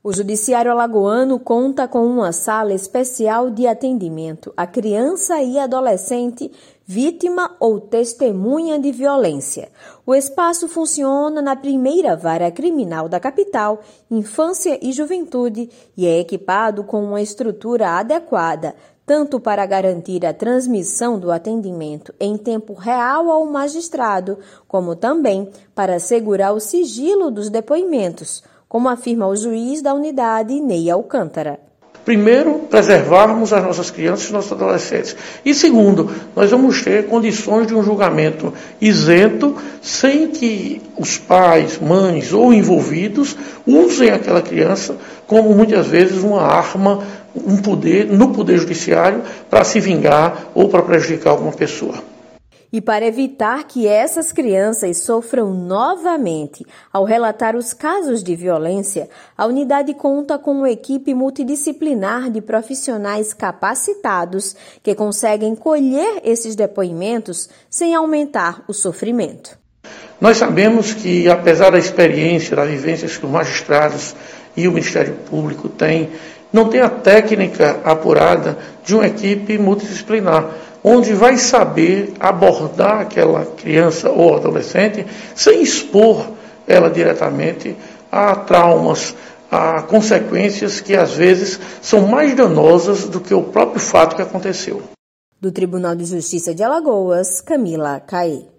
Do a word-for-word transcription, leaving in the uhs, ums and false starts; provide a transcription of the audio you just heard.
O Judiciário Alagoano conta com uma sala especial de atendimento à criança e adolescente vítima ou testemunha de violência. O espaço funciona na primeira vara criminal da capital, Infância e Juventude, e é equipado com uma estrutura adequada, tanto para garantir a transmissão do atendimento em tempo real ao magistrado, como também para assegurar o sigilo dos depoimentos, como afirma o juiz da unidade, Ney Alcântara. Primeiro, preservarmos as nossas crianças e nossos adolescentes. E segundo, nós vamos ter condições de um julgamento isento, sem que os pais, mães ou envolvidos usem aquela criança como muitas vezes uma arma, um poder, no poder judiciário, para se vingar ou para prejudicar alguma pessoa. E para evitar que essas crianças sofram novamente ao relatar os casos de violência, a unidade conta com uma equipe multidisciplinar de profissionais capacitados que conseguem colher esses depoimentos sem aumentar o sofrimento. Nós sabemos que, apesar da experiência, das vivências que os magistrados e o Ministério Público têm, não tem a técnica apurada de uma equipe multidisciplinar, onde vai saber abordar aquela criança ou adolescente sem expor ela diretamente a traumas, a consequências que às vezes são mais danosas do que o próprio fato que aconteceu. Do Tribunal de Justiça de Alagoas, Camila Caê.